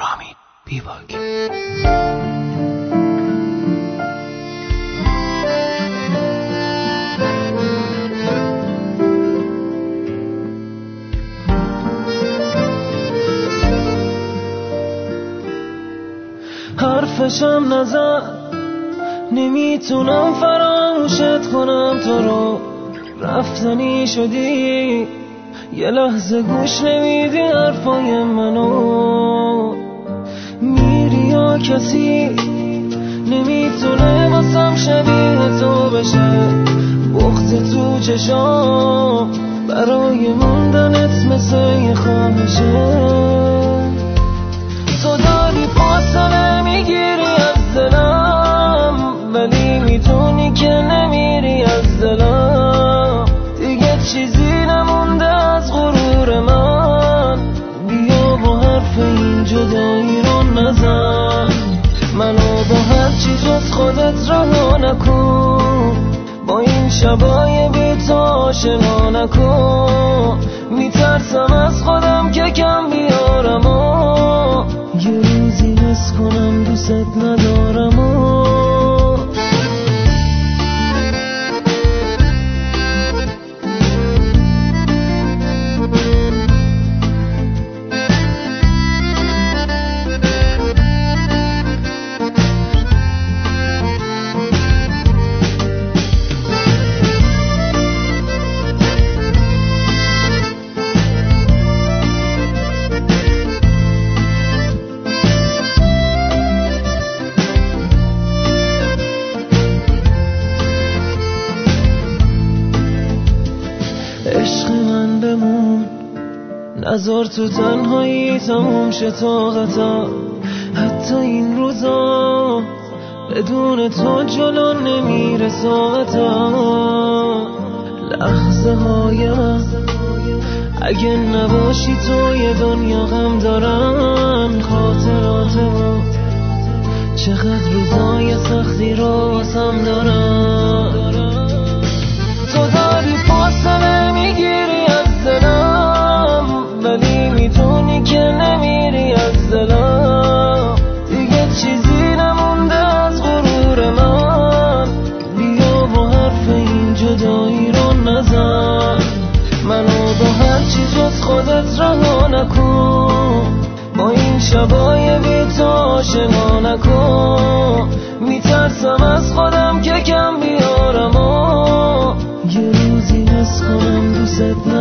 رامین بیباک. حرفشم نزد، نمیتونم فراموشت کنم تو رو، رفتنی شدی، یه لحظه گوش نمیدی حرفای منو، میری یا کسی نمیتونه واسم شبیه تو بشه، بغض تو چشام برای موندنت مثل یه خواهشه، تو داری فاصله میگیری از دلم، ولی میدونی که نمیری از دلم، دیگه چیزی نمونده از غرور من، بیا با حرف این جدایی رو نزن، منو با هر چی جز خودت رها نکن، با این شبای بی تو آشنا نکن، میترسم از خودم که کم بیارم و یه روزی حس کنم دوست ندارم و عشق من بمون، نذار تو تنهایی تموم شه طاقتم، حتی این روزا بدون تو جلو نمیره ساعتم، لحظه های من اگه نباشی تو یه دنیا غم دارن، خاطرات ما چقدر روزای سختی رو واسم دارن، تو داری فاصله میگیری از دلم، ولی میدونی که نمیری از دلم، دیگه چیزی نمونده از غرور من، بیا با حرف این جدایی رو نزن، منو با هر چی جز خودت رها نکن، با این شبای بی تو آشنا نکن، میترسم از خودم که کم بیارم و یه روزی حس کنم دوست